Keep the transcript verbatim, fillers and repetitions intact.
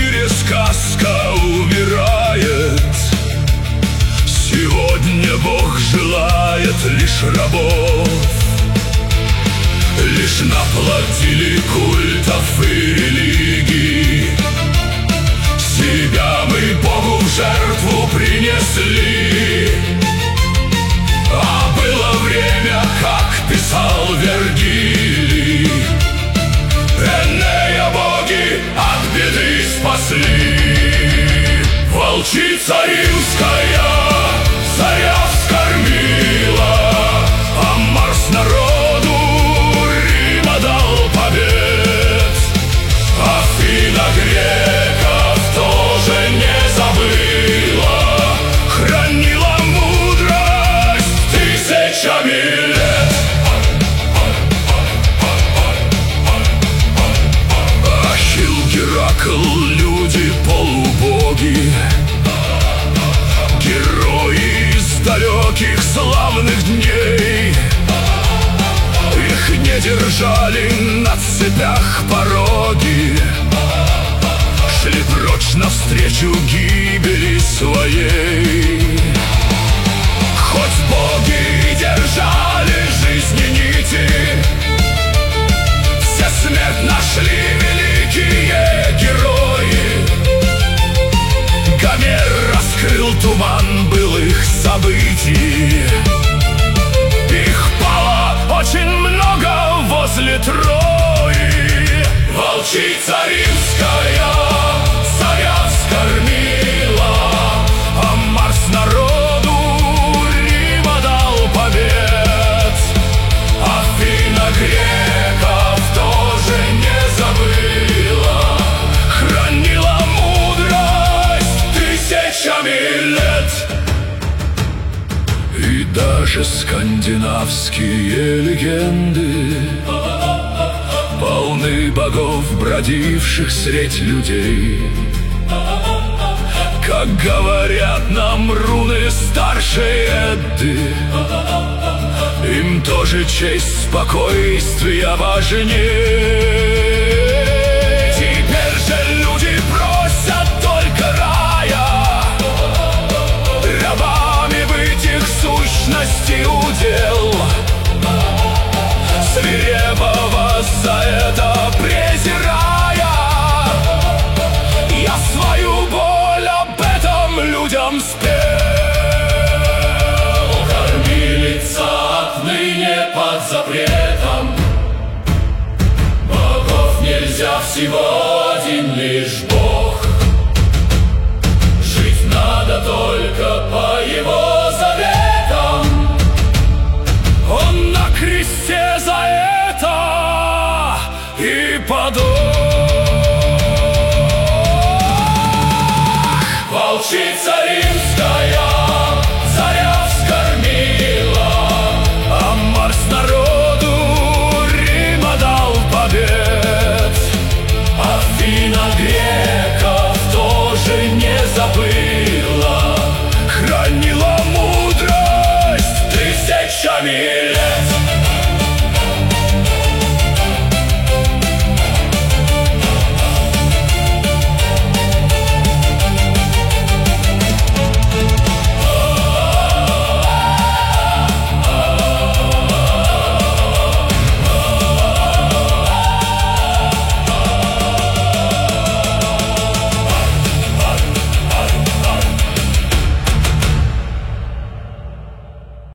мире сказка умирает. Сегодня Бог желает лишь рабов. Лишь наплодили культов и религий. Себя мы Богу в жертву принесли. А было время, как писал Вергилий, Энея боги от беды спасли. Волчица римская царя вскормила, а Марс народу Рима дал побед. Афина греков тоже не забыла, хранила мудрость тысячами лет. Ахилл, Геракл, люди полубоги, герои из далеких славных дней. Их не держали на цепях пороги, шли прочь навстречу гибели своей. Хоть боги держали жизни нити, все смерть нашли великие герои. Гомер раскрыл туман былых событий. Их пало очень много возле Трои. Волчица римская царя вскормила, а Марс народу Рима дал побед. Афина греков тоже не забыла, хранила мудрость тысячами лет. И даже скандинавские легенды полны богов, бродивших средь людей. Как говорят нам руны старшей Эдды, им тоже честь спокойствия важнее. Теперь же люди просят только рая, рабами быть их сущности удел. Свирепого за это презирая, я свою боль об этом людям спел. Кормилица отныне под запретом, богов нельзя, всего один лишь Бог. Жить надо только по его заветам. Он на кресте за это и подох. Волчица